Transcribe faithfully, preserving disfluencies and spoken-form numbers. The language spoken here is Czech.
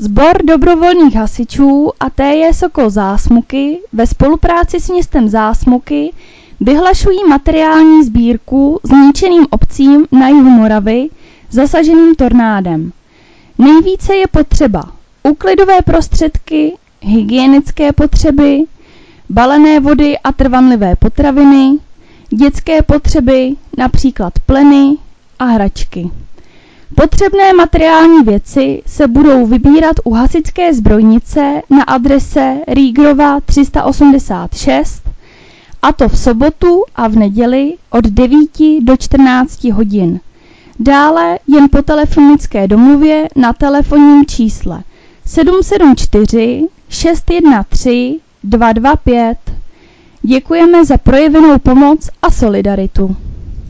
Sbor dobrovolných hasičů a T J Sokol Zásmuky ve spolupráci s městem Zásmuky vyhlašují materiální sbírku zničeným obcím na jihu Moravy zasaženým tornádem. Nejvíce je potřeba úklidové prostředky, hygienické potřeby, balené vody a trvanlivé potraviny, dětské potřeby, například pleny a hračky. Potřebné materiální věci se budou vybírat u hasičské zbrojnice na adrese Rýgrova tři sta osmdesát šest, a to v sobotu a v neděli od devíti do čtrnácti hodin. Dále jen po telefonické domluvě na telefonním čísle sedm sedm čtyři šest jedna tři dva dva pět. Děkujeme za projevenou pomoc a solidaritu.